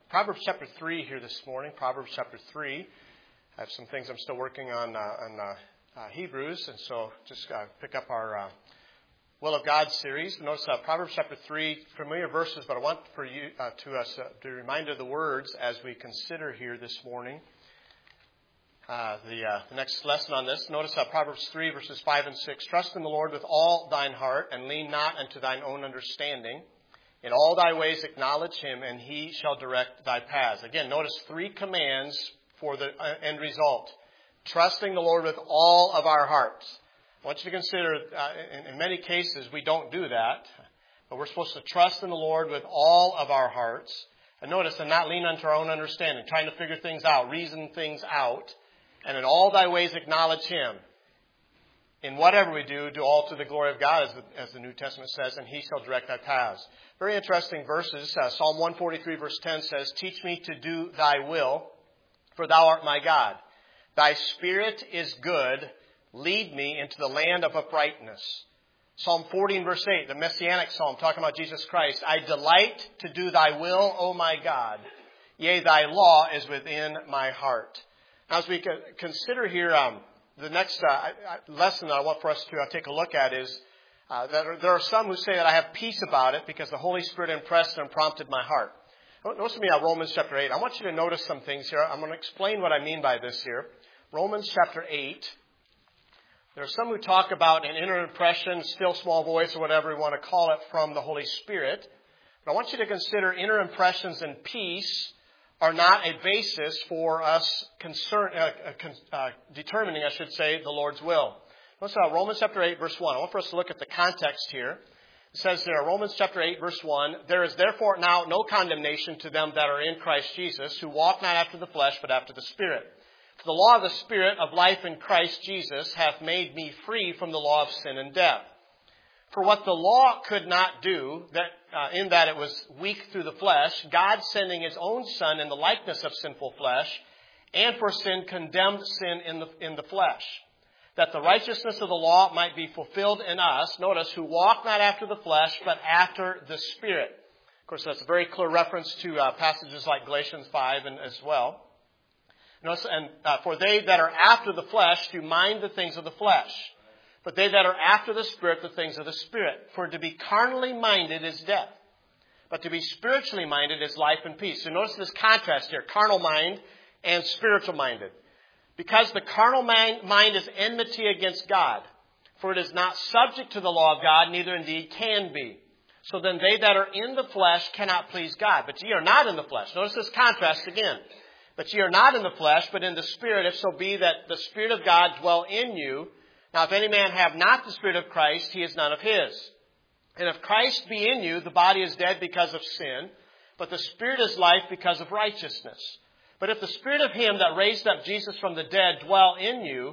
Proverbs chapter 3 here this morning. Proverbs chapter 3. I have some things I'm still working on Hebrews, and so just pick up our Will of God series. Notice Proverbs chapter 3, familiar verses, but I want for you to remind of the words as we consider here this morning the next lesson on this. Notice Proverbs 3, verses 5 and 6. Trust in the Lord with all thine heart, and lean not unto thine own understanding. In all thy ways acknowledge him, and he shall direct thy paths. Again, notice three commands for the end result. Trusting the Lord with all of our hearts. I want you to consider, in many cases, we don't do that. But we're supposed to trust in the Lord with all of our hearts. And notice, and not lean unto our own understanding, trying to figure things out, reason things out. And in all thy ways acknowledge him. In whatever we do all to the glory of God, as the New Testament says, and he shall direct thy paths. Very interesting verses. Psalm 143 verse 10 says, Teach me to do thy will, for thou art my God. Thy spirit is good. Lead me into the land of uprightness. Psalm 14 verse 8, the Messianic Psalm, talking about Jesus Christ. I delight to do thy will, O my God. Yea, thy law is within my heart. Now, as we consider here, the next lesson that I want for us to take a look at is that there are some who say that I have peace about it because the Holy Spirit impressed and prompted my heart. Notice with me Romans chapter 8. I want you to notice some things here. I'm going to explain what I mean by this here. Romans chapter 8. There are some who talk about an inner impression, still small voice, or whatever we want to call it, from the Holy Spirit. But I want you to consider inner impressions and peace are not a basis for us determining, the Lord's will. Notice Romans chapter 8, verse 1. I want for us to look at the context here. It says there, Romans chapter 8, verse 1, There is therefore now no condemnation to them that are in Christ Jesus, who walk not after the flesh, but after the Spirit. For the law of the Spirit of life in Christ Jesus hath made me free from the law of sin and death. For what the law could not do, in that it was weak through the flesh, God sending his own Son in the likeness of sinful flesh, and for sin condemned sin in the flesh, that the righteousness of the law might be fulfilled in us, notice, who walk not after the flesh, but after the Spirit. Of course, that's a very clear reference to passages like Galatians 5 and as well. Notice, for they that are after the flesh do mind the things of the flesh, but they that are after the Spirit, the things of the Spirit. For to be carnally minded is death, but to be spiritually minded is life and peace. So notice this contrast here, carnal mind and spiritual minded. Because the carnal mind is enmity against God, for it is not subject to the law of God, neither indeed can be. So then they that are in the flesh cannot please God. But ye are not in the flesh. Notice this contrast again. But ye are not in the flesh, but in the Spirit, if so be that the Spirit of God dwell in you. Now, if any man have not the Spirit of Christ, he is none of his. And if Christ be in you, the body is dead because of sin, but the Spirit is life because of righteousness. But if the Spirit of him that raised up Jesus from the dead dwell in you,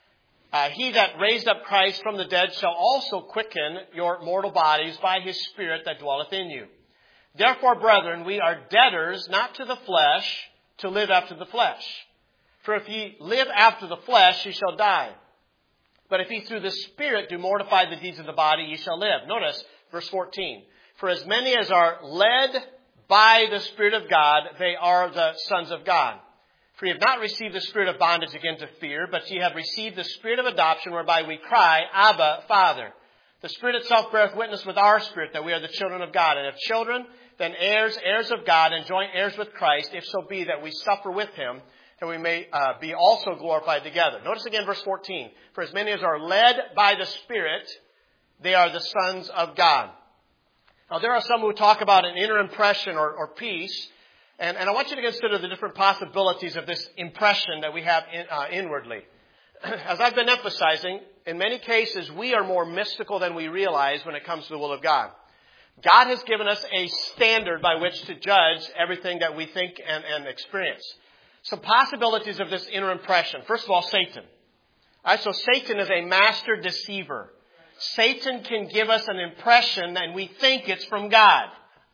he that raised up Christ from the dead shall also quicken your mortal bodies by his Spirit that dwelleth in you. Therefore, brethren, we are debtors not to the flesh, to live after the flesh. For if ye live after the flesh, ye shall die. But if ye through the Spirit do mortify the deeds of the body, ye shall live. Notice verse 14. For as many as are led by the Spirit of God, they are the sons of God. For ye have not received the spirit of bondage again to fear, but ye have received the Spirit of adoption, whereby we cry, Abba, Father. The Spirit itself beareth witness with our spirit that we are the children of God. And if children, then heirs, heirs of God, and joint heirs with Christ, if so be that we suffer with him, that we may be also glorified together. Notice again verse 14. For as many as are led by the Spirit, they are the sons of God. Now there are some who talk about an inner impression or peace. And I want you to consider the different possibilities of this impression that we have inwardly. As I've been emphasizing, in many cases we are more mystical than we realize when it comes to the will of God. God has given us a standard by which to judge everything that we think and experience. Some possibilities of this inner impression. First of all, Satan. So Satan is a master deceiver. Satan can give us an impression and we think it's from God.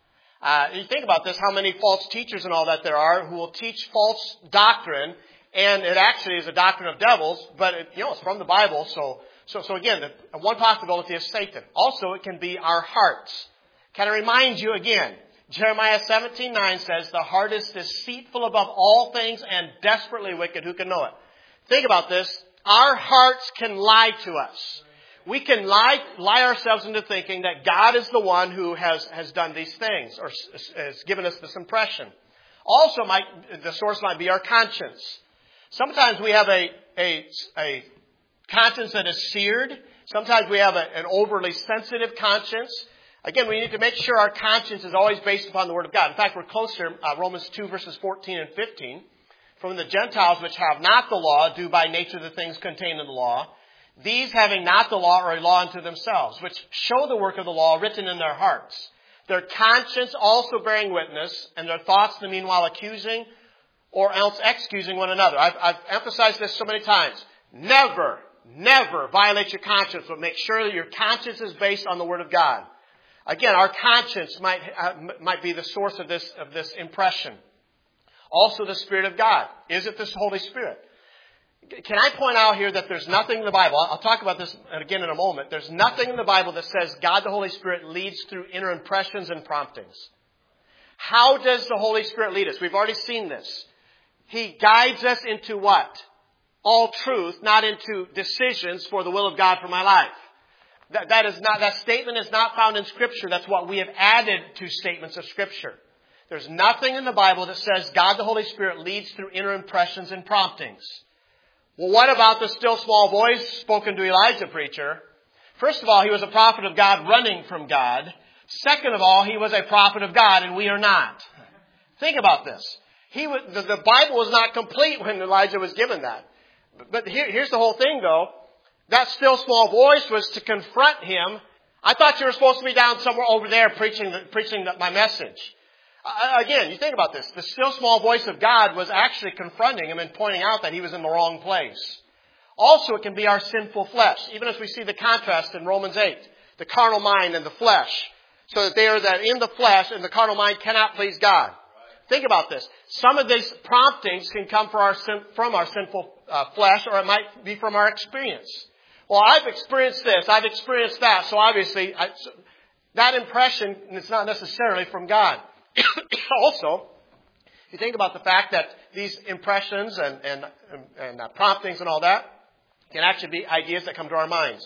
You think about this, how many false teachers and all that there are who will teach false doctrine, and it actually is a doctrine of devils, but it's from the Bible. So again, one possibility is Satan. Also, it can be our hearts. Can I remind you again, Jeremiah 17:9 says, the heart is deceitful above all things and desperately wicked. Who can know it? Think about this. Our hearts can lie to us. We can lie ourselves into thinking that God is the one who has done these things or has given us this impression. Also, the source might be our conscience. Sometimes we have a conscience that is seared. Sometimes we have an overly sensitive conscience. Again, we need to make sure our conscience is always based upon the Word of God. In fact, we're closer, Romans 2 verses 14 and 15. From the Gentiles which have not the law, do by nature the things contained in the law. These having not the law are a law unto themselves, which show the work of the law written in their hearts. Their conscience also bearing witness, and their thoughts in the meanwhile accusing or else excusing one another. I've emphasized this so many times. Never violate your conscience, but make sure that your conscience is based on the Word of God. Again, our conscience might be the source of this impression. Also the Spirit of God. Is it this Holy Spirit? Can I point out here that there's nothing in the Bible, I'll talk about this again in a moment, there's nothing in the Bible that says God the Holy Spirit leads through inner impressions and promptings. How does the Holy Spirit lead us? We've already seen this. He guides us into what? All truth, not into decisions for the will of God for my life. That statement is not found in Scripture. That's what we have added to statements of Scripture. There's nothing in the Bible that says God the Holy Spirit leads through inner impressions and promptings. Well, what about the still small voice spoken to Elijah, preacher? First of all, he was a prophet of God running from God. Second of all, he was a prophet of God, and we are not. Think about this. The Bible was not complete when Elijah was given that. But here's the whole thing, though. That still small voice was to confront him. I thought you were supposed to be down somewhere over there preaching my message. Again, you think about this. The still small voice of God was actually confronting him and pointing out that he was in the wrong place. Also, it can be our sinful flesh, even as we see the contrast in Romans 8. The carnal mind and the flesh. So that they are that in the flesh and the carnal mind cannot please God. Think about this. Some of these promptings can come from our sinful flesh, or it might be from our experience. Well, I've experienced this, I've experienced that, so obviously that impression is not necessarily from God. Also, you think about the fact that these impressions and promptings and all that can actually be ideas that come to our minds.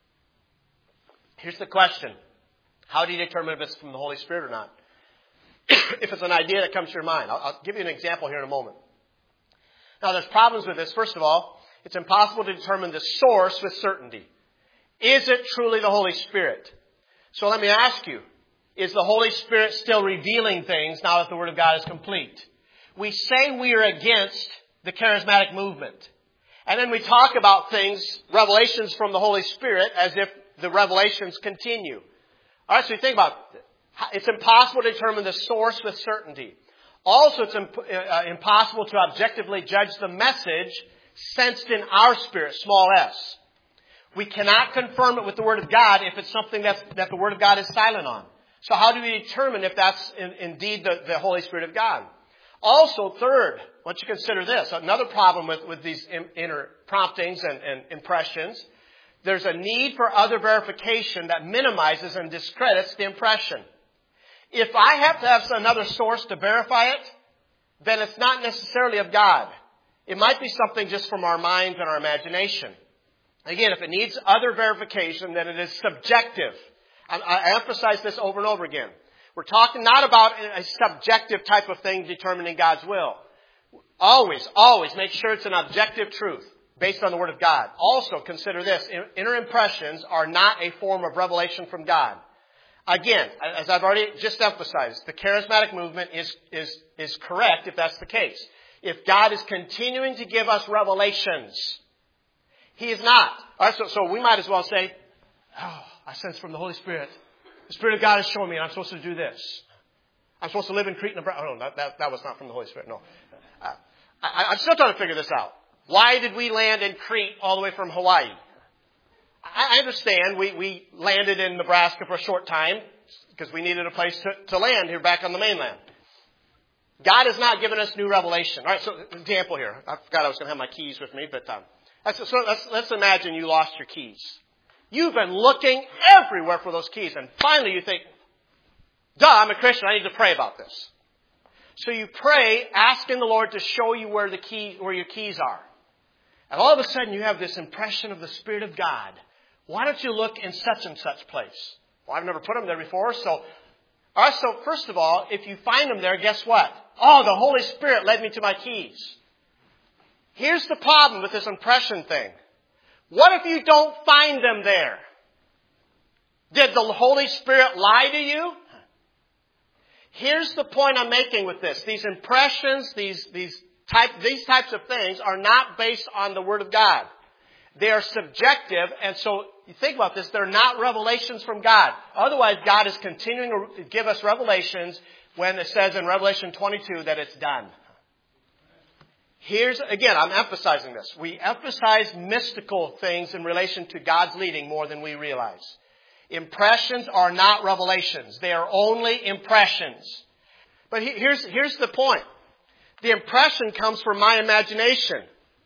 Here's the question. How do you determine if it's from the Holy Spirit or not? If it's an idea that comes to your mind. I'll give you an example here in a moment. Now, there's problems with this. First of all, it's impossible to determine the source with certainty. Is it truly the Holy Spirit? So let me ask you, is the Holy Spirit still revealing things now that the Word of God is complete? We say we are against the charismatic movement. And then we talk about things, revelations from the Holy Spirit, as if the revelations continue. All right, so you think about it. It's impossible to determine the source with certainty. Also, it's impossible to objectively judge the message sensed in our spirit, small s. We cannot confirm it with the Word of God if it's something that the Word of God is silent on. So how do we determine if that's indeed the Holy Spirit of God? Also, third, once you consider this, another problem with these inner promptings and impressions, there's a need for other verification that minimizes and discredits the impression. If I have to have another source to verify it, then it's not necessarily of God. It might be something just from our minds and our imagination. Again, if it needs other verification, then it is subjective. I emphasize this over and over again. We're talking not about a subjective type of thing determining God's will. Always make sure it's an objective truth based on the Word of God. Also, consider this. Inner impressions are not a form of revelation from God. Again, as I've already just emphasized, the charismatic movement is correct if that's the case. If God is continuing to give us revelations, He is not. All right, so we might as well say, I sense from the Holy Spirit. The Spirit of God is showing me I'm supposed to do this. I'm supposed to live in Crete, Nebraska. Oh, no, that was not from the Holy Spirit. No. I'm still trying to figure this out. Why did we land in Crete all the way from Hawaii? I understand we landed in Nebraska for a short time because we needed a place to land here back on the mainland. God has not given us new revelation. All right, so example here. I forgot I was going to have my keys with me, but let's imagine you lost your keys. You've been looking everywhere for those keys, and finally you think, Duh, I'm a Christian. I need to pray about this. So you pray, asking the Lord to show you where your keys are. And all of a sudden you have this impression of the Spirit of God. Why don't you look in such and such place? Well, I've never put them there before. So first of all, if you find them there, guess what? Oh, the Holy Spirit led me to my keys. Here's the problem with this impression thing. What if you don't find them there? Did the Holy Spirit lie to you? Here's the point I'm making with this. These impressions, these types of things are not based on the Word of God. They are subjective, and so you think about this, they're not revelations from God. Otherwise, God is continuing to give us revelations when it says in Revelation 22 that it's done. Again, I'm emphasizing this. We emphasize mystical things in relation to God's leading more than we realize. Impressions are not revelations. They are only impressions. But here's the point. The impression comes from my imagination.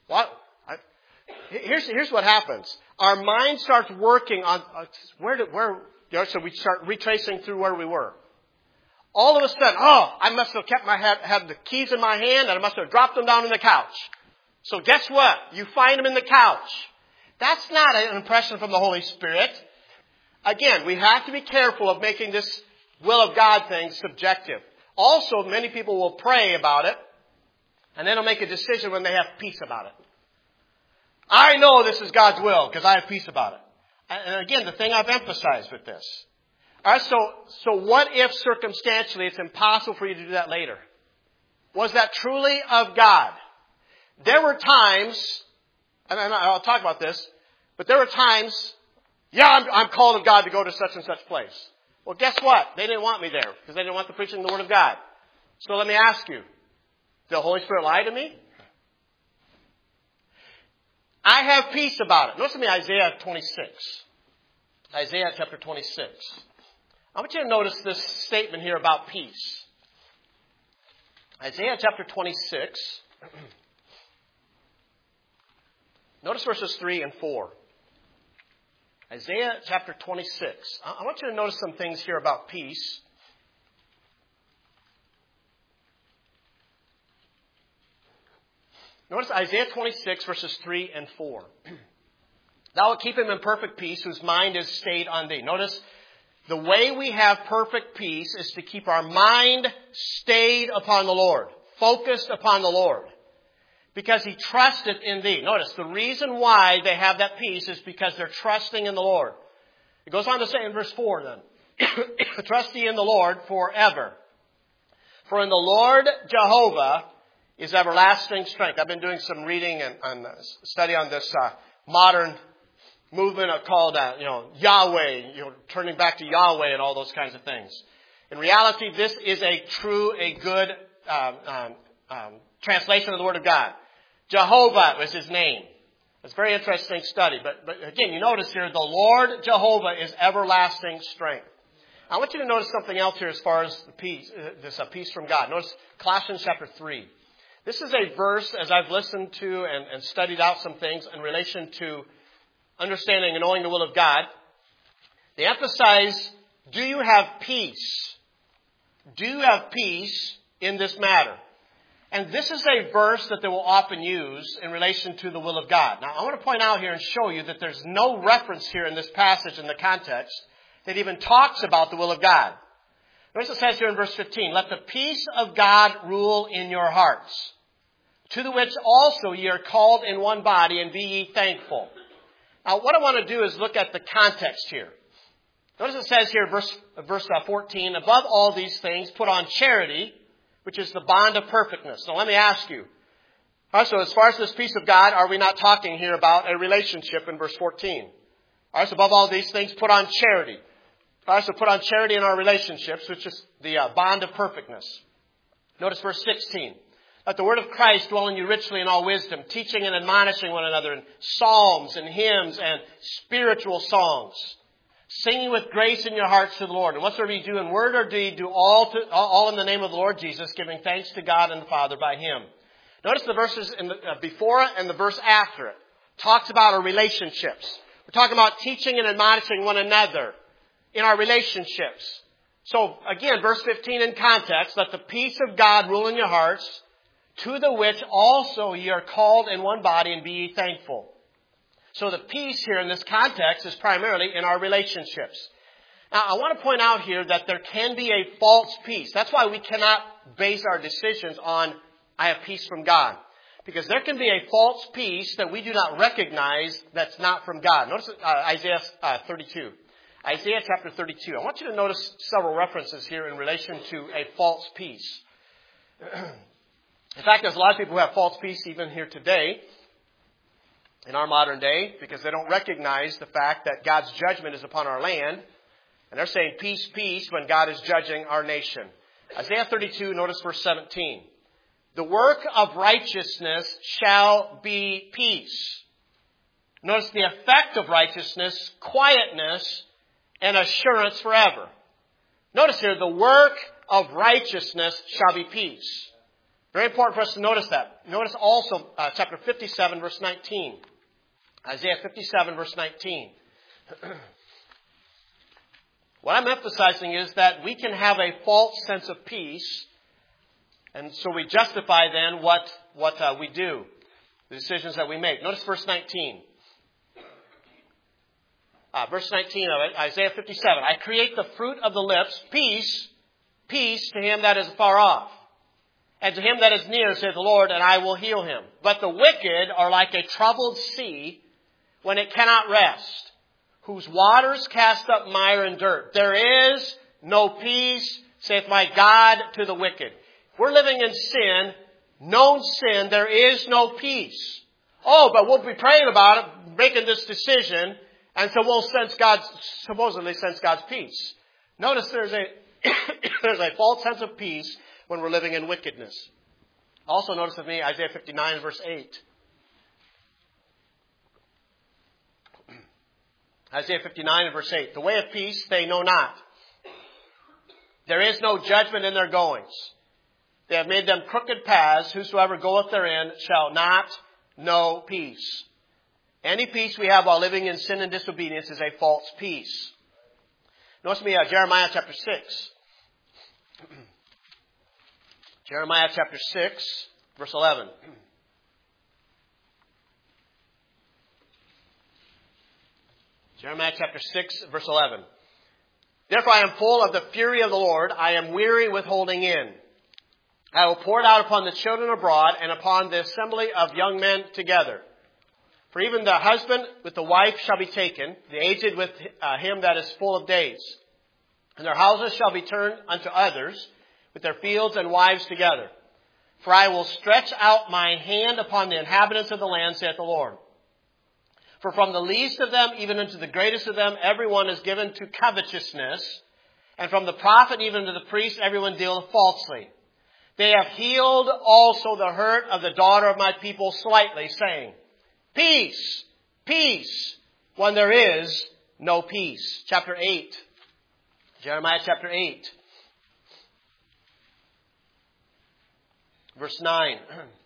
Here's what happens. Our mind starts working on so we start retracing through where we were. All of a sudden, I must have had the keys in my hand and I must have dropped them down on the couch. So guess what? You find them in the couch. That's not an impression from the Holy Spirit. Again, we have to be careful of making this will of God thing subjective. Also, many people will pray about it and then they'll make a decision when they have peace about it. I know this is God's will because I have peace about it. And again, the thing I've emphasized with this. All right, so what if circumstantially it's impossible for you to do that later? Was that truly of God? There were times, and I'll talk about this, but there were times, I'm called of God to go to such and such place. Well, guess what? They didn't want me there because they didn't want the preaching of the Word of God. So let me ask you, did the Holy Spirit lie to me? I have peace about it. Notice with me Isaiah 26. Isaiah chapter 26. I want you to notice this statement here about peace. Isaiah chapter 26. Notice verses 3 and 4. Isaiah chapter 26. I want you to notice some things here about peace. Notice Isaiah 26 verses 3 and 4. Thou wilt keep him in perfect peace whose mind is stayed on thee. Notice the way we have perfect peace is to keep our mind stayed upon the Lord, focused upon the Lord, because he trusteth in thee. Notice the reason why they have that peace is because they're trusting in the Lord. It goes on to say in verse 4 then, trust ye in the Lord forever. For in the Lord Jehovah is everlasting strength. I've been doing some reading and study on this modern movement called, Yahweh, turning back to Yahweh and all those kinds of things. In reality, this is a good translation of the Word of God. Jehovah was his name. It's a very interesting study. But again, you notice here, the Lord Jehovah is everlasting strength. I want you to notice something else here as far as the peace, this peace from God. Notice Colossians chapter 3. This is a verse, as I've listened to and studied out some things in relation to understanding and knowing the will of God. They emphasize, do you have peace? Do you have peace in this matter? And this is a verse that they will often use in relation to the will of God. Now, I want to point out here and show you that there's no reference here in this passage in the context that even talks about the will of God. Notice it says here in verse 15, let the peace of God rule in your hearts, to the which also ye are called in one body, and be ye thankful. Now, what I want to do is look at the context here. Notice it says here, verse 14, above all these things, put on charity, which is the bond of perfectness. Now, let me ask you. So as far as this peace of God, are we not talking here about a relationship in verse 14? All right, so above all these things, put on charity. All right, so put on charity in our relationships, which is the bond of perfectness. Notice verse 16. Let the word of Christ dwell in you richly in all wisdom, teaching and admonishing one another in psalms and hymns and spiritual songs, singing with grace in your hearts to the Lord. And whatsoever you do in word or deed, do all in the name of the Lord Jesus, giving thanks to God and the Father by him. Notice the verses before it and the verse after it. Talks about our relationships. We're talking about teaching and admonishing one another in our relationships. So again, verse 15 in context, let the peace of God rule in your hearts, to the which also ye are called in one body, and be ye thankful. So the peace here in this context is primarily in our relationships. Now, I want to point out here that there can be a false peace. That's why we cannot base our decisions on, I have peace from God. Because there can be a false peace that we do not recognize that's not from God. Notice Isaiah 32. Isaiah chapter 32. I want you to notice several references here in relation to a false peace. In fact, there's a lot of people who have false peace even here today, in our modern day, because they don't recognize the fact that God's judgment is upon our land. And they're saying, peace, peace, when God is judging our nation. Isaiah 32, notice verse 17. The work of righteousness shall be peace. Notice the effect of righteousness, quietness, and assurance forever. Notice here, the work of righteousness shall be peace. Very important for us to notice that. Notice also chapter 57, verse 19. Isaiah 57, verse 19. What I'm emphasizing is that we can have a false sense of peace, and so we justify then what we do, the decisions that we make. Notice verse 19. Verse 19 of it, Isaiah 57. I create the fruit of the lips, peace, peace to him that is far off. And to him that is near, saith the Lord, and I will heal him. But the wicked are like a troubled sea when it cannot rest, whose waters cast up mire and dirt. There is no peace, saith my God, to the wicked. If we're living in sin, known sin, there is no peace. Oh, but we'll be praying about it, making this decision, and so we'll supposedly sense God's peace. Notice there's a false sense of peace when we're living in wickedness. Also notice with me Isaiah 59 verse 8. Isaiah 59 and verse 8. The way of peace they know not. There is no judgment in their goings. They have made them crooked paths. Whosoever goeth therein shall not know peace. Any peace we have while living in sin and disobedience is a false peace. Notice with me Jeremiah chapter 6. Jeremiah chapter 6, verse 11. Jeremiah chapter 6, verse 11. Therefore I am full of the fury of the Lord. I am weary with holding in. I will pour it out upon the children abroad and upon the assembly of young men together. For even the husband with the wife shall be taken, the aged with him that is full of days. And their houses shall be turned unto others, with their fields and wives together. For I will stretch out my hand upon the inhabitants of the land, saith the Lord. For from the least of them, even unto the greatest of them, everyone is given to covetousness. And from the prophet even to the priest, everyone dealeth falsely. They have healed also the hurt of the daughter of my people slightly, saying, peace, peace, when there is no peace. Chapter 8. Jeremiah chapter 8. Verse 9.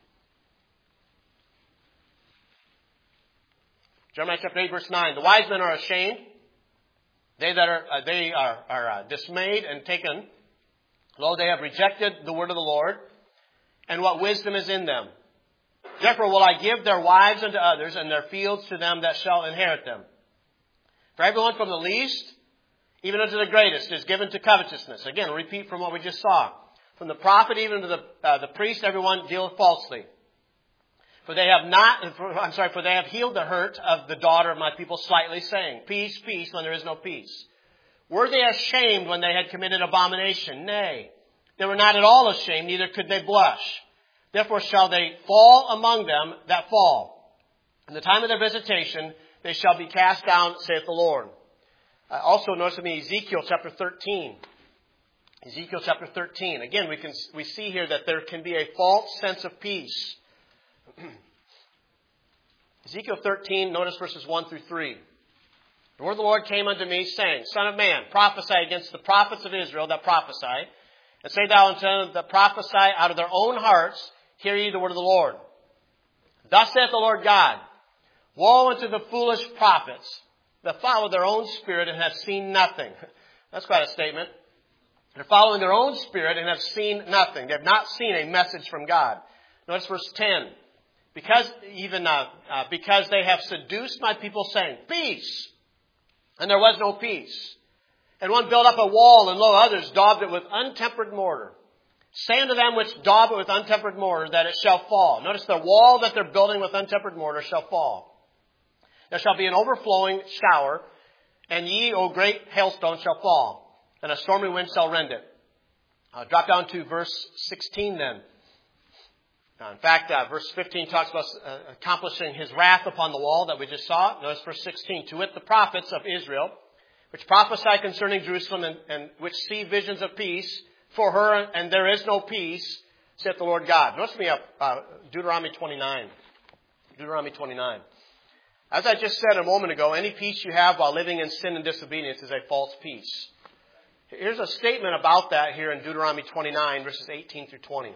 Jeremiah chapter 8, verse 9. The wise men are ashamed. They are dismayed and taken. Lo, they have rejected the word of the Lord, and what wisdom is in them. Therefore will I give their wives unto others, and their fields to them that shall inherit them. For everyone from the least, even unto the greatest, is given to covetousness. Again, repeat from what we just saw. From the prophet even to the priest, everyone dealeth falsely. For they have healed the hurt of the daughter of my people slightly, saying, peace, peace, when there is no peace. Were they ashamed when they had committed abomination? Nay, they were not at all ashamed, neither could they blush. Therefore shall they fall among them that fall. In the time of their visitation, they shall be cast down, saith the Lord. Also notice with me Ezekiel chapter 13. Ezekiel chapter 13. Again, we see here that there can be a false sense of peace. Ezekiel 13, notice verses 1 through 3. The word of the Lord came unto me, saying, Son of man, prophesy against the prophets of Israel that prophesy, and say thou unto them that prophesy out of their own hearts, hear ye the word of the Lord. Thus saith the Lord God, woe unto the foolish prophets that follow their own spirit and have seen nothing. That's quite a statement. They're following their own spirit and have seen nothing. They have not seen a message from God. Notice verse 10. Because they have seduced my people, saying, peace. And there was no peace. And one built up a wall, and lo, others daubed it with untempered mortar. Say unto them which daub it with untempered mortar, that it shall fall. Notice the wall that they're building with untempered mortar shall fall. There shall be an overflowing shower, and ye, O great hailstone, shall fall, and a stormy wind shall rend it. Drop down to verse 16 then. In fact, verse 15 talks about accomplishing his wrath upon the wall that we just saw. Notice verse 16. To wit, the prophets of Israel, which prophesy concerning Jerusalem and which see visions of peace for her, and there is no peace, saith the Lord God. Notice me up, Deuteronomy 29. Deuteronomy 29. As I just said a moment ago, any peace you have while living in sin and disobedience is a false peace. Here's a statement about that here in Deuteronomy 29, verses 18 through 20.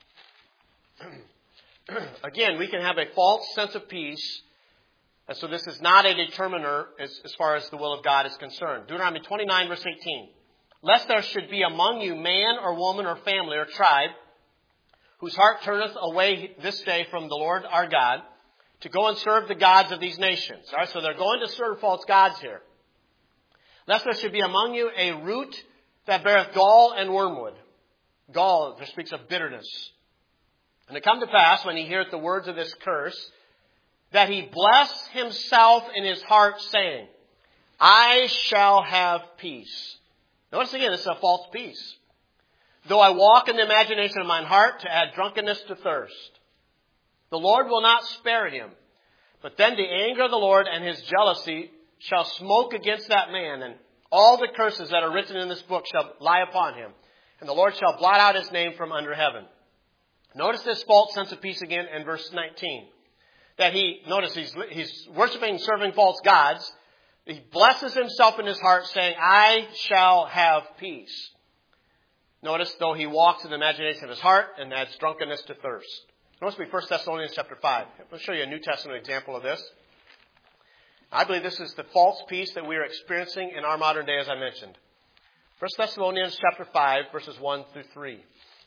Again, we can have a false sense of peace, and so this is not a determiner as far as the will of God is concerned. Deuteronomy 29, verse 18. Lest there should be among you man or woman or family or tribe, whose heart turneth away this day from the Lord our God, to go and serve the gods of these nations. All right, so they're going to serve false gods here. Lest there should be among you a root that beareth gall and wormwood. Gall, there speaks of bitterness. And it come to pass, when he heareth the words of this curse, that he bless himself in his heart, saying, I shall have peace. Notice again, this is a false peace. Though I walk in the imagination of mine heart to add drunkenness to thirst. The Lord will not spare him. But then the anger of the Lord and his jealousy shall smoke against that man, and all the curses that are written in this book shall lie upon him. And the Lord shall blot out his name from under heaven. Notice this false sense of peace again in verse 19. That he's worshiping and serving false gods. He blesses himself in his heart, saying, I shall have peace. Notice, though he walks in the imagination of his heart and adds drunkenness to thirst. Notice me 1 Thessalonians chapter 5. I'll show you a New Testament example of this. I believe this is the false peace that we are experiencing in our modern day, as I mentioned. 1 Thessalonians chapter 5, verses 1 through 3.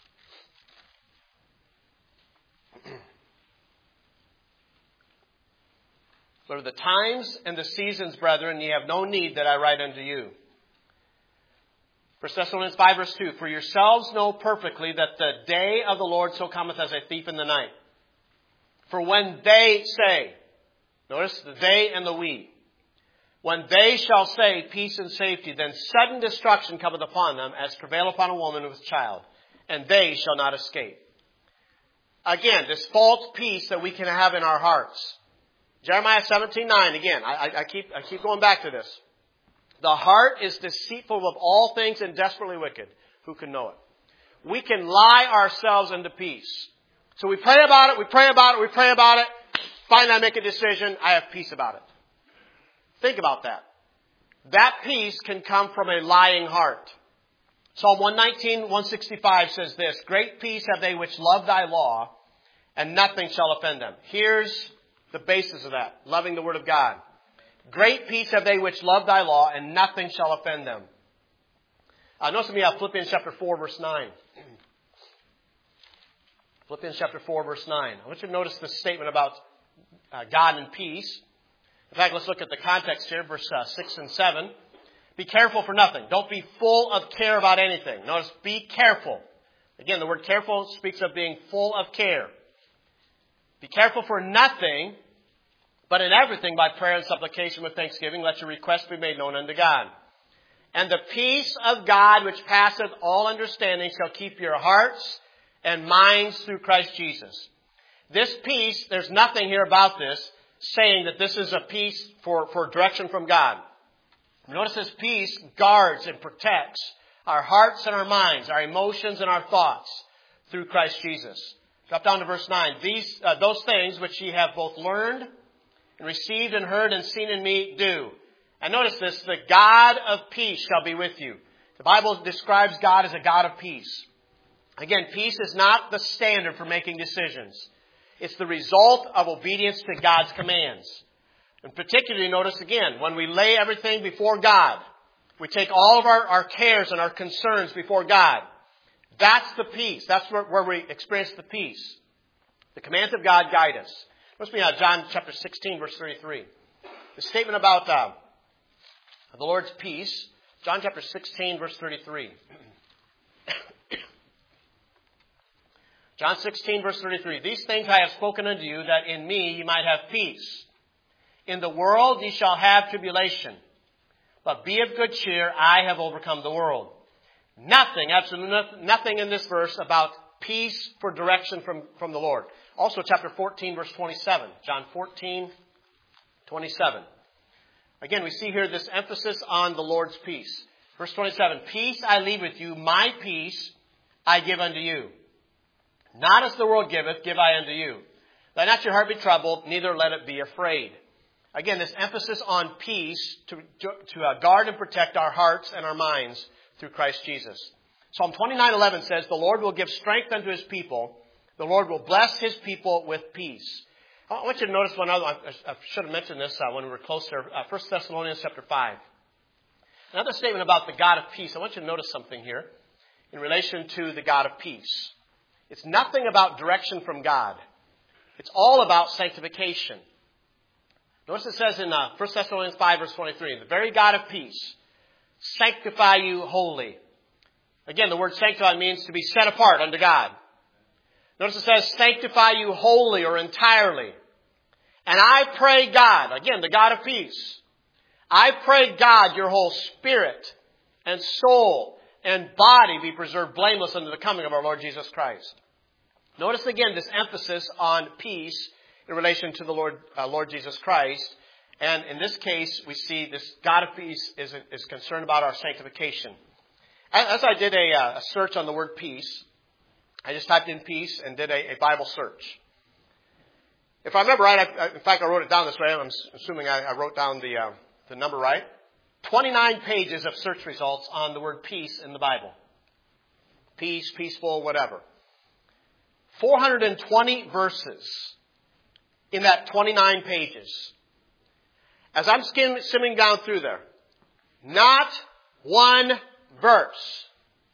For the times and the seasons, brethren, ye have no need that I write unto you. 1 Thessalonians 5, verse 2. For yourselves know perfectly that the day of the Lord so cometh as a thief in the night. For when they say, notice the they and the we. When they shall say peace and safety, then sudden destruction cometh upon them, as travail upon a woman with child, and they shall not escape. Again, this false peace that we can have in our hearts. Jeremiah 17:9, again, I keep going back to this. The heart is deceitful of all things and desperately wicked. Who can know it? We can lie ourselves into peace. So we pray about it, we pray about it, we pray about it. Finally I make a decision, I have peace about it. Think about that. That peace can come from a lying heart. Psalm 119, 165 says this, Great peace have they which love thy law, and nothing shall offend them. Here's the basis of that, loving the Word of God. Great peace have they which love thy law, and nothing shall offend them. Notice with me Philippians chapter 4, verse 9. Philippians chapter 4, verse 9. I want you to notice this statement about God and peace. In fact, let's look at the context here, verse 6 and 7. Be careful for nothing. Don't be full of care about anything. Notice, be careful. Again, the word careful speaks of being full of care. Be careful for nothing, but in everything by prayer and supplication with thanksgiving, let your requests be made known unto God. And the peace of God, which passeth all understanding, shall keep your hearts and minds through Christ Jesus. This peace, there's nothing here about this saying that this is a peace for direction from God. Notice this peace guards and protects our hearts and our minds, our emotions and our thoughts through Christ Jesus. Drop down to verse 9. Those things which ye have both learned and received and heard and seen in me, do. And notice this, the God of peace shall be with you. The Bible describes God as a God of peace. Again, peace is not the standard for making decisions. It's the result of obedience to God's commands. And particularly, notice again, when we lay everything before God, We take all of our cares and our concerns before God. That's the peace. That's where we experience the peace. The commands of God guide us. Let's be John chapter 16, verse 33. The statement about the Lord's peace. John chapter 16, verse 33. John 16, verse 33. These things I have spoken unto you, that in me ye might have peace. In the world ye shall have tribulation. But be of good cheer, I have overcome the world. Nothing, absolutely nothing in this verse about peace for direction from the Lord. Also chapter 14, verse 27. John 14, 27. Again, we see here this emphasis on the Lord's peace. Verse 27, peace I leave with you, my peace I give unto you. Not as the world giveth, give I unto you. Let not your heart be troubled, neither let it be afraid. Again, this emphasis on peace to guard and protect our hearts and our minds through Christ Jesus. Psalm 29:11 says, the Lord will give strength unto his people. The Lord will bless his people with peace. I want you to notice one other, I should have mentioned this when we were close there, 1 Thessalonians chapter 5. Another statement about the God of peace. I want you to notice something here in relation to the God of peace. It's nothing about direction from God. It's all about sanctification. Notice it says in 1 Thessalonians 5, verse 23, the very God of peace, sanctify you wholly. Again, the word sanctify means to be set apart unto God. Notice it says, sanctify you wholly or entirely. And I pray God, again, the God of peace, I pray God your whole spirit and soul and body be preserved blameless unto the coming of our Lord Jesus Christ. Notice again this emphasis on peace in relation to the Lord Jesus Christ. And in this case, we see this God of peace is concerned about our sanctification. As I did a search on the word peace, I just typed in peace and did a Bible search. If I remember right, in fact, I wrote it down this way. I'm assuming I wrote down the number right. 29 pages of search results on the word peace in the Bible. Peace, peaceful, whatever. 420 verses in that 29 pages. As I'm skimming down through there, not one verse,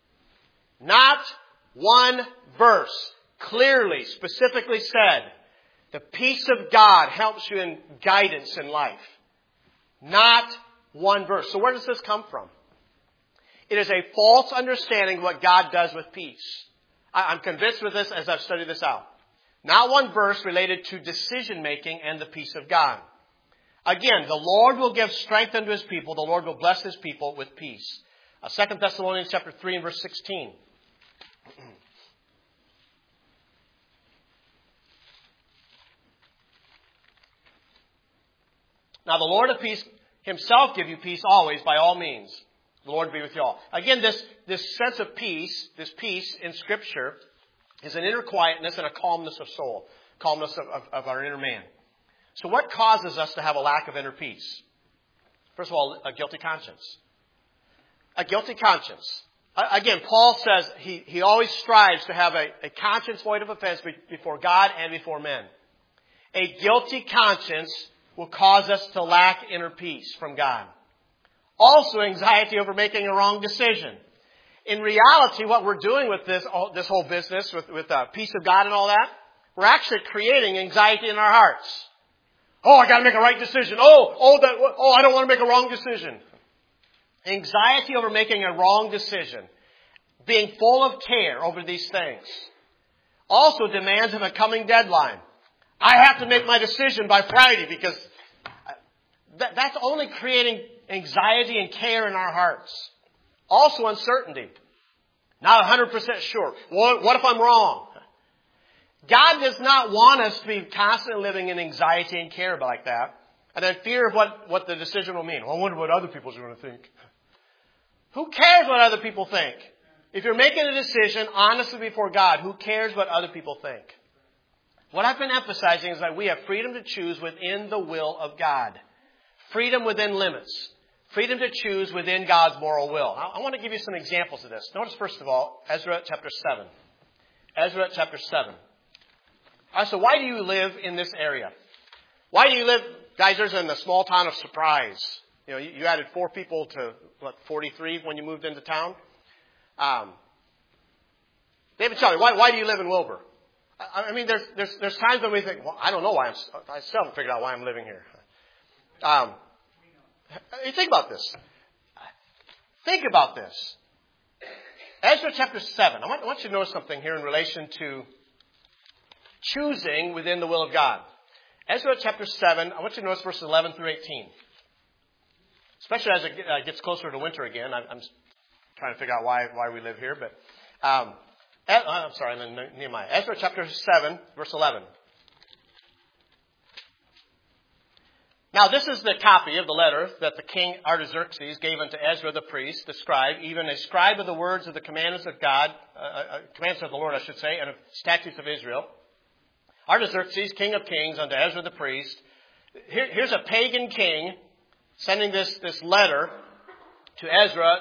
clearly, specifically said, the peace of God helps you in guidance in life. Not one verse. So where does this come from? It is a false understanding of what God does with peace. I'm convinced with this as I've studied this out. Not one verse related to decision making and the peace of God. Again, the Lord will give strength unto his people. The Lord will bless his people with peace. 2 Thessalonians chapter 3 and verse 16. Now the Lord of peace himself give you peace always by all means. The Lord be with you all. Again, this sense of peace, this peace in Scripture, is an inner quietness and a calmness of soul, calmness of our inner man. So what causes us to have a lack of inner peace? First of all, a guilty conscience. A guilty conscience. Again, Paul says he always strives to have a conscience void of offense before God and before men. A guilty conscience will cause us to lack inner peace from God. Also, anxiety over making a wrong decision. In reality, what we're doing with this whole business, with peace of God and all that, we're actually creating anxiety in our hearts. Oh, I got to make a right decision. I don't want to make a wrong decision. Anxiety over making a wrong decision. Being full of care over these things. Also demands of a coming deadline. I have to make my decision by Friday because that's only creating anxiety and care in our hearts. Also uncertainty. Not 100% sure. What if I'm wrong? God does not want us to be constantly living in anxiety and care like that. And then fear of what the decision will mean. Well, I wonder what other people are going to think. Who cares what other people think? If you're making a decision honestly before God, who cares what other people think? What I've been emphasizing is that we have freedom to choose within the will of God. Freedom within limits. Freedom to choose within God's moral will. I want to give you some examples of this. Notice, first of all, Ezra chapter 7. Ezra chapter 7. All right, so why do you live in this area? Why do you live, guys, there's in the small town of Surprise. You added 4 people to, 43 when you moved into town. David Shelley, why do you live in Wilbur? I mean, there's times when we think, well, I don't know why I still haven't figured out why I'm living here. You think about this. Think about this. Ezra chapter 7. I want you to notice something here in relation to choosing within the will of God. Ezra chapter 7, I want you to notice verses 11 through 18. Especially as it gets closer to winter again. I'm trying to figure out why we live here. But I'm in Nehemiah. Ezra chapter 7, verse 11. Now this is the copy of the letter that the king Artaxerxes gave unto Ezra the priest, the scribe, even a scribe of the words of the commandments of God, commandments of the Lord, I should say, and of statutes of Israel. Artaxerxes, king of kings, unto Ezra the priest. Here's a pagan king sending this letter to Ezra,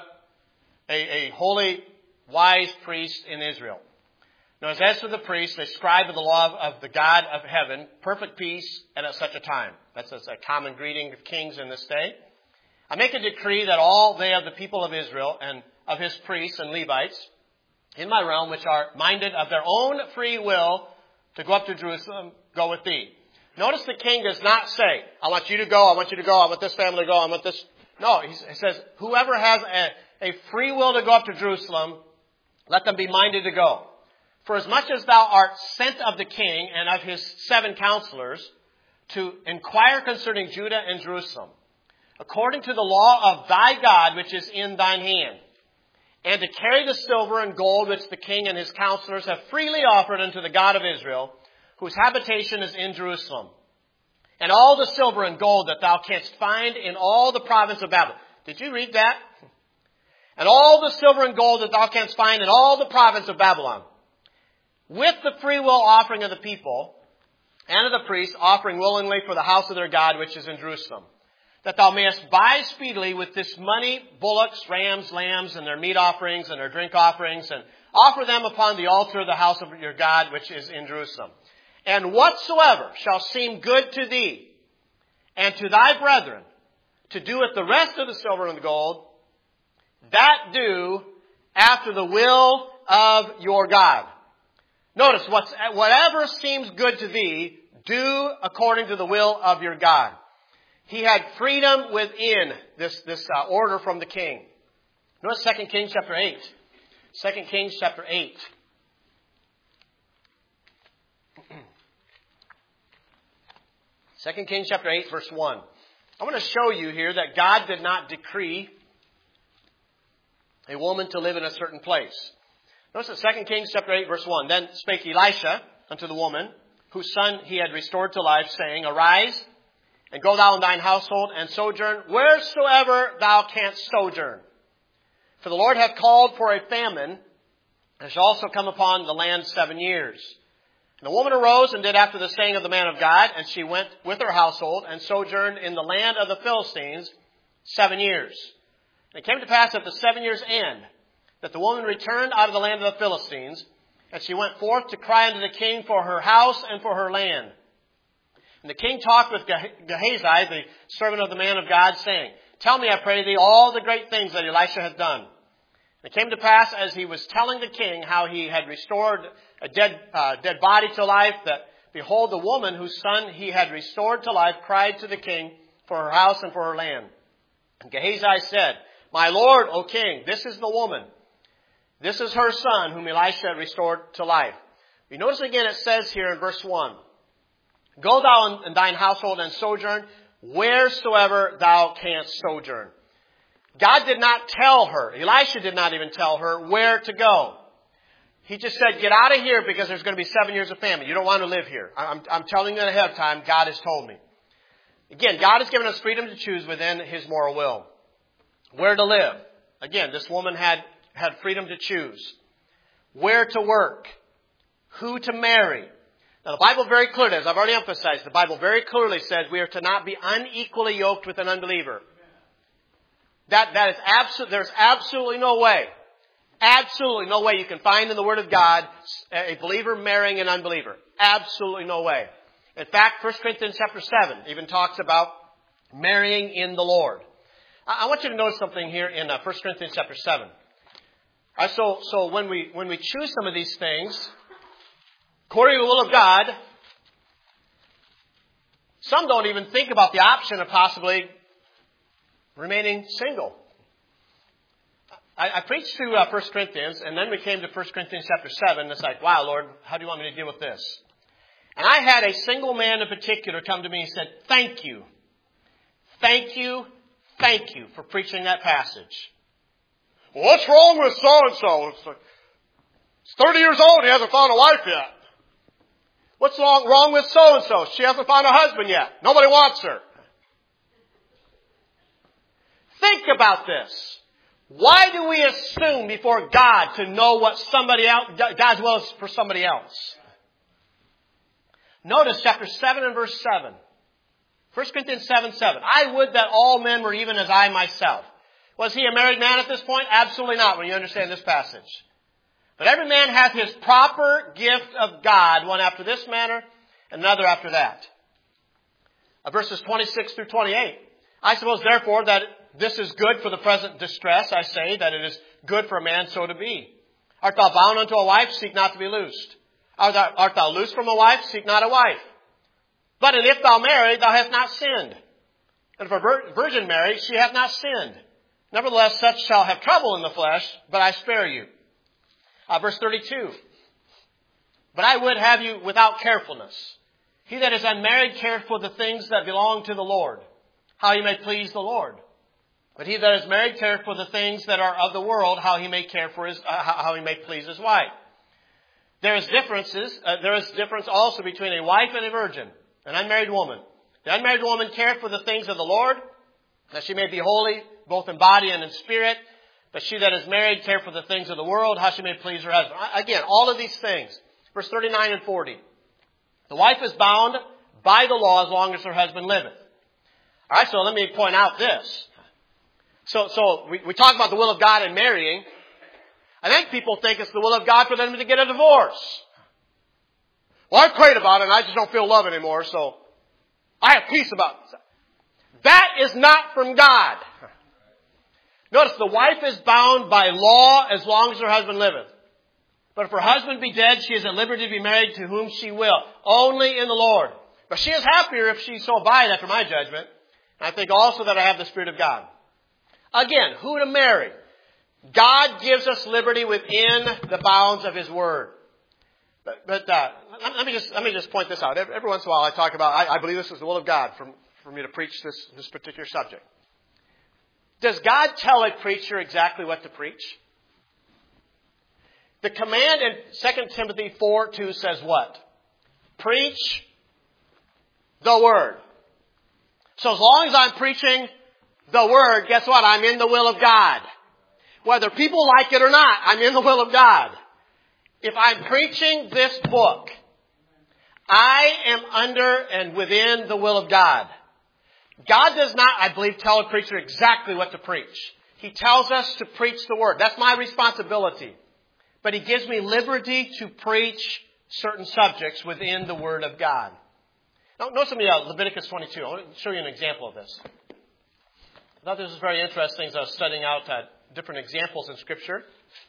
a holy, wise priest in Israel. Now, as Ezra the priest, a scribe of the law of the God of heaven, perfect peace, and at such a time. That's a common greeting of kings in this day. I make a decree that all they of the people of Israel and of his priests and Levites in my realm, which are minded of their own free will to go up to Jerusalem, go with thee. Notice the king does not say, I want you to go, I want you to go, I want this family to go, I want this. No, he says, whoever has a free will to go up to Jerusalem, let them be minded to go. For as much as thou art sent of the king and of his 7 counselors to inquire concerning Judah and Jerusalem, according to the law of thy God which is in thine hand, and to carry the silver and gold which the king and his counselors have freely offered unto the God of Israel, whose habitation is in Jerusalem, and all the silver and gold that thou canst find in all the province of Babylon. Did you read that? And all the silver and gold that thou canst find in all the province of Babylon, with the free will offering of the people and of the priests, offering willingly for the house of their God which is in Jerusalem, that thou mayest buy speedily with this money bullocks, rams, lambs, and their meat offerings and their drink offerings, and offer them upon the altar of the house of your God which is in Jerusalem. And whatsoever shall seem good to thee and to thy brethren to do with the rest of the silver and the gold, that do after the will of your God. Notice, whatever seems good to thee, do according to the will of your God. He had freedom within this order from the king. Notice 2 Kings chapter 8. 2 Kings chapter 8. Second Kings chapter 8, verse 1. I want to show you here that God did not decree a woman to live in a certain place. Notice that 2 Kings chapter 8, verse 1. Then spake Elisha unto the woman, whose son he had restored to life, saying, Arise, and go thou in thine household, and sojourn wheresoever thou canst sojourn. For the Lord hath called for a famine, and shall also come upon the land 7 years. And the woman arose and did after the saying of the man of God, and she went with her household, and sojourned in the land of the Philistines 7 years. And it came to pass at the 7 years' end, that the woman returned out of the land of the Philistines, and she went forth to cry unto the king for her house and for her land. And the king talked with Gehazi, the servant of the man of God, saying, Tell me, I pray thee, all the great things that Elisha hath done. And it came to pass, as he was telling the king how he had restored a dead body to life, that, behold, the woman whose son he had restored to life cried to the king for her house and for her land. And Gehazi said, My lord, O king, this is the woman. This is her son whom Elisha restored to life. You notice again it says here in verse 1, Go thou in thine household and sojourn wheresoever thou canst sojourn. God did not tell her, Elisha did not even tell her where to go. He just said, get out of here because there's going to be 7 years of famine. You don't want to live here. I'm telling you ahead of time, God has told me. Again, God has given us freedom to choose within His moral will. Where to live. Again, this woman had freedom to choose. Where to work. Who to marry. Now the Bible very clearly, as I've already emphasized, the Bible very clearly says we are to not be unequally yoked with an unbeliever. That is there's absolutely no way you can find in the Word of God a believer marrying an unbeliever. Absolutely no way. In fact, 1 Corinthians chapter 7 even talks about marrying in the Lord. I want you to notice something here in 1 Corinthians chapter 7. All right, so when we choose some of these things, according to the will of God, some don't even think about the option of possibly remaining single. I preached through 1 Corinthians, and then we came to 1 Corinthians chapter 7, and it's like, wow, Lord, how do you want me to deal with this? And I had a single man in particular come to me and said, thank you for preaching that passage. Well, what's wrong with so-and-so? He's 30 years old and he hasn't found a wife yet. What's wrong with so-and-so? She hasn't found a husband yet. Nobody wants her. Think about this. Why do we assume before God to know what somebody else, God's will is for somebody else? Notice chapter 7 and verse 7. 1 Corinthians 7:7. I would that all men were even as I myself. Was he a married man at this point? Absolutely not, when you understand this passage. But every man hath his proper gift of God, one after this manner, and another after that. Verses 26 through 28. I suppose, therefore, that this is good for the present distress. I say that it is good for a man so to be. Art thou bound unto a wife? Seek not to be loosed. Art thou loosed from a wife? Seek not a wife. But and if thou marry, thou hast not sinned. And if a virgin marry, she hath not sinned. Nevertheless, such shall have trouble in the flesh, but I spare you. Verse 32. But I would have you without carefulness. He that is unmarried careth for the things that belong to the Lord, how he may please the Lord. But he that is married careth for the things that are of the world, how he may please his wife. There is difference also between a wife and a virgin, an unmarried woman. The unmarried woman careth for the things of the Lord, that she may be holy, both in body and in spirit. But she that is married careth for the things of the world, how she may please her husband. Again, all of these things. Verse 39 and 40. The wife is bound by the law as long as her husband liveth. All right, so let me point out this. So we talk about the will of God in marrying. I think people think it's the will of God for them to get a divorce. Well, I've prayed about it and I just don't feel love anymore, so I have peace about it. That is not from God. Notice the wife is bound by law as long as her husband liveth. But if her husband be dead, she is at liberty to be married to whom she will, only in the Lord. But she is happier if she so abide after my judgment. And I think also that I have the Spirit of God. Again, who to marry? God gives us liberty within the bounds of His Word. But let me just point this out. Every once in a while I talk about, I believe this is the will of God for me to preach this particular subject. Does God tell a preacher exactly what to preach? The command in 2 Timothy 4:2 says what? Preach the Word. So as long as I'm preaching the Word, guess what? I'm in the will of God. Whether people like it or not, I'm in the will of God. If I'm preaching this book, I am under and within the will of God. God does not, I believe, tell a preacher exactly what to preach. He tells us to preach the Word. That's my responsibility. But He gives me liberty to preach certain subjects within the Word of God. Now, notice with me Leviticus 22. I want to show you an example of this. I thought this was very interesting as I was studying out different examples in Scripture.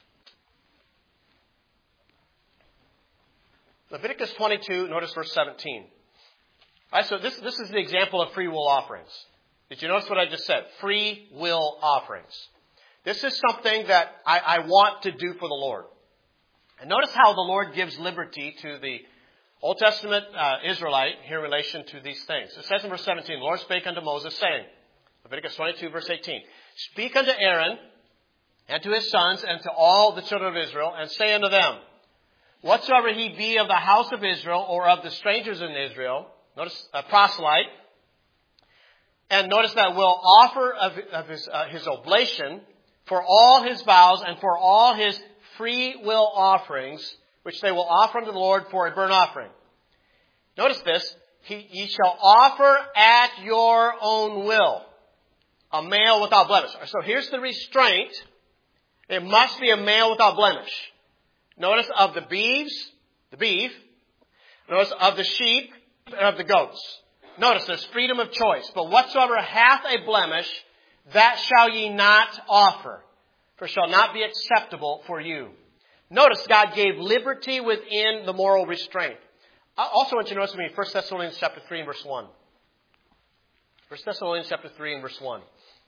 Leviticus 22, notice verse 17. All right, so this is the example of free will offerings. Did you notice what I just said? Free will offerings. This is something that I want to do for the Lord. And notice how the Lord gives liberty to the Old Testament Israelite here in relation to these things. It says in verse 17, the Lord spake unto Moses, saying, Leviticus 22, verse 18, Speak unto Aaron and to his sons and to all the children of Israel, and say unto them, Whatsoever he be of the house of Israel or of the strangers in Israel, notice a proselyte, and notice that will offer of his oblation for all his vows and for all his free will offerings, which they will offer unto the Lord for a burnt offering. Notice this, ye shall offer at your own will a male without blemish. So here's the restraint. It must be a male without blemish. Notice of the beef. Notice of the sheep and of the goats. Notice there's freedom of choice. But whatsoever hath a blemish, that shall ye not offer, for it shall not be acceptable for you. Notice God gave liberty within the moral restraint. I also want you to notice with me 1 Thessalonians chapter 3 and verse 1. 1 Thessalonians chapter 3 and verse 1.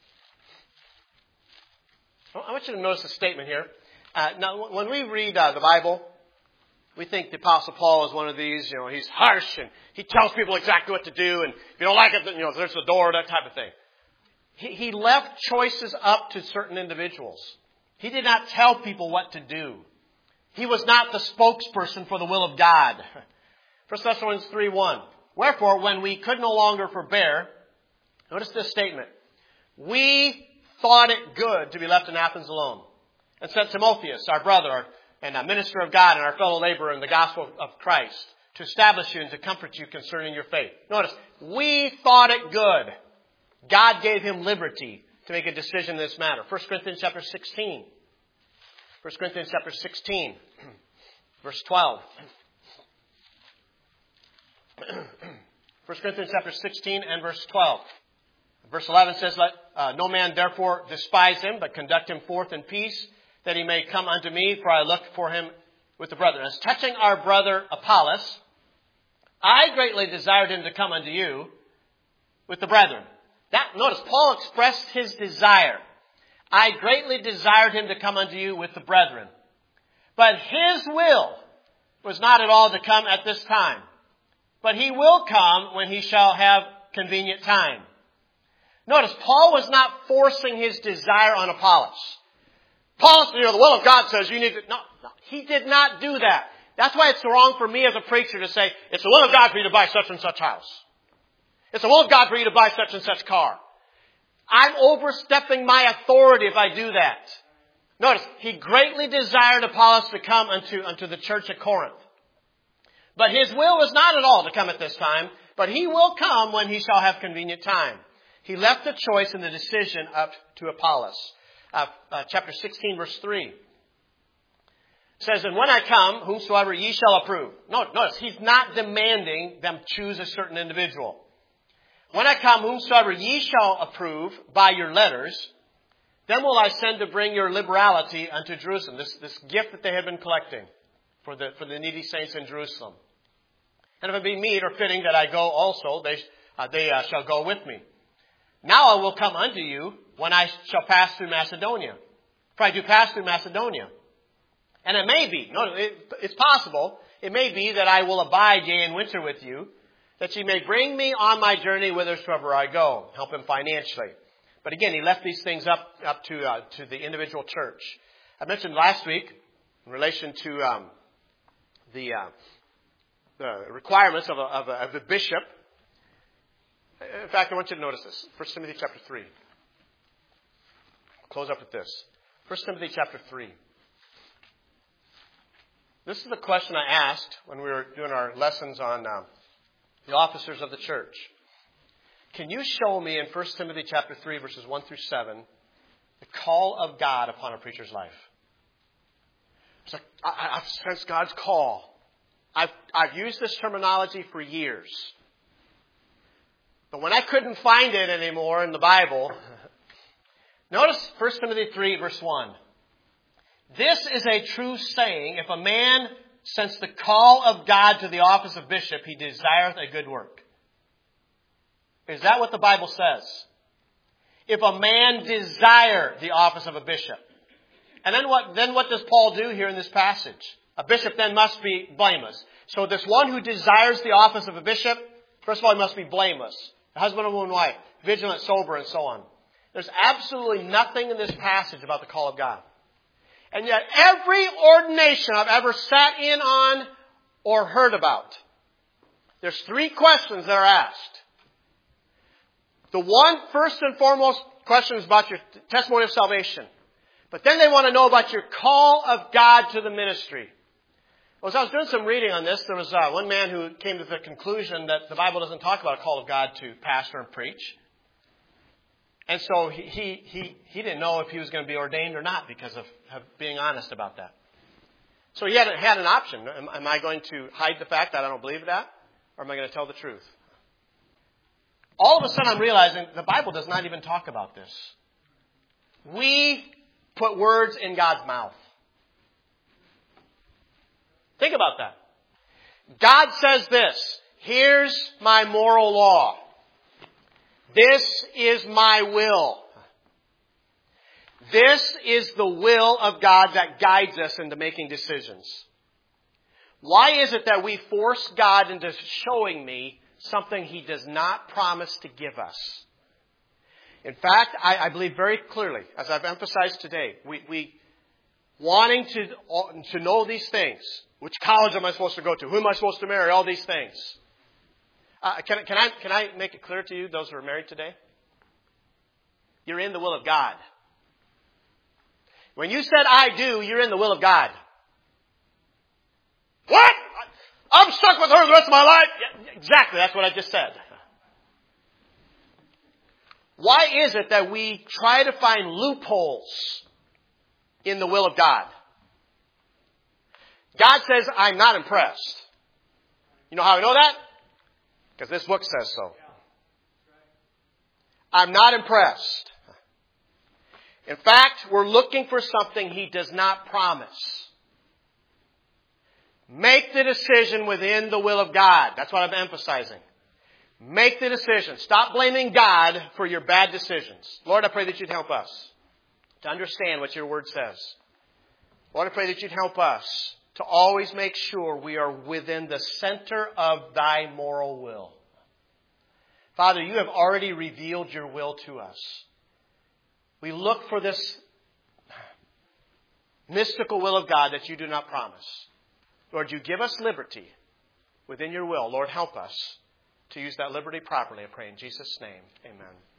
I want you to notice the statement here. Now, when we read the Bible, we think the Apostle Paul is one of these, he's harsh and he tells people exactly what to do, and if you don't like it, there's the door, that type of thing. He left choices up to certain individuals. He did not tell people what to do. He was not the spokesperson for the will of God. 1 Thessalonians 3:1. Wherefore, when we could no longer forbear, notice this statement, we thought it good to be left in Athens alone, and sent Timotheus, our brother, and a minister of God and our fellow laborer in the gospel of Christ, to establish you and to comfort you concerning your faith. Notice, we thought it good. God gave him liberty to make a decision in this matter. 1 Corinthians chapter 16. 1 Corinthians chapter 16, verse 12. 1 Corinthians chapter 16 and verse 12. Verse 11 says, let no man therefore despise him, but conduct him forth in peace, that he may come unto me, for I look for him with the brethren. As touching our brother Apollos, I greatly desired him to come unto you with the brethren. Notice, Paul expressed his desire. I greatly desired him to come unto you with the brethren. But his will was not at all to come at this time. But he will come when he shall have convenient time. Notice, Paul was not forcing his desire on Apollos. Paul, the will of God says you need to... No, he did not do that. That's why it's wrong for me as a preacher to say, it's the will of God for you to buy such and such house. It's the will of God for you to buy such and such car. I'm overstepping my authority if I do that. Notice, he greatly desired Apollos to come unto the church at Corinth. But his will was not at all to come at this time, but he will come when he shall have convenient time. He left the choice and the decision up to Apollos. Chapter 16, verse 3. It says, and when I come, whomsoever ye shall approve. Notice, he's not demanding them choose a certain individual. When I come, whomsoever ye shall approve by your letters, then will I send to bring your liberality unto Jerusalem. This gift that they had been collecting for the needy saints in Jerusalem. And if it be meet or fitting that I go also, they shall go with me. Now I will come unto you when I shall pass through Macedonia. For I do pass through Macedonia. And it may be, it's possible, it may be that I will abide yea and winter with you, that ye may bring me on my journey whithersoever I go, help him financially. But again, he left these things up to the individual church. I mentioned last week, in relation to the requirements of a bishop. In fact, I want you to notice this. 1 Timothy chapter 3. I'll close up with this. 1 Timothy chapter 3. This is the question I asked when we were doing our lessons on the officers of the church. Can you show me in 1 Timothy chapter 3, verses 1 through 7, the call of God upon a preacher's life? It's like, I've sensed God's call. I've used this terminology for years. But when I couldn't find it anymore in the Bible, notice 1 Timothy 3, verse 1. This is a true saying, if a man sense the call of God to the office of bishop, he desireth a good work. Is that what the Bible says? If a man desire the office of a bishop. And then what does Paul do here in this passage? A bishop then must be blameless. So this one who desires the office of a bishop, first of all, he must be blameless. A husband and wife, vigilant, sober, and so on. There's absolutely nothing in this passage about the call of God. And yet every ordination I've ever sat in on or heard about, there's 3 questions that are asked. The one, first and foremost, question is about your testimony of salvation. But then they want to know about your call of God to the ministry. Well, as I was doing some reading on this, there was one man who came to the conclusion that the Bible doesn't talk about a call of God to pastor and preach. And so he didn't know if he was going to be ordained or not because of being honest about that. So he had an option. Am I going to hide the fact that I don't believe that? Or am I going to tell the truth? All of a sudden I'm realizing the Bible does not even talk about this. We put words in God's mouth. Think about that. God says this. Here's my moral law. This is my will. This is the will of God that guides us into making decisions. Why is it that we force God into showing me something He does not promise to give us? In fact, I believe very clearly, as I've emphasized today, we wanting to know these things. Which college am I supposed to go to? Who am I supposed to marry? All these things. Can I make it clear to you, those who are married today? You're in the will of God. When you said, I do, you're in the will of God. What? I'm stuck with her the rest of my life? Yeah, exactly, that's what I just said. Why is it that we try to find loopholes in the will of God? God says, I'm not impressed. You know how I know that? Because this book says so. I'm not impressed. In fact, we're looking for something He does not promise. Make the decision within the will of God. That's what I'm emphasizing. Make the decision. Stop blaming God for your bad decisions. Lord, I pray that You'd help us to understand what Your Word says. Lord, I pray that You'd help us to always make sure we are within the center of Thy moral will. Father, You have already revealed Your will to us. We look for this mystical will of God that You do not promise. Lord, You give us liberty within Your will. Lord, help us to use that liberty properly, I pray in Jesus' name. Amen.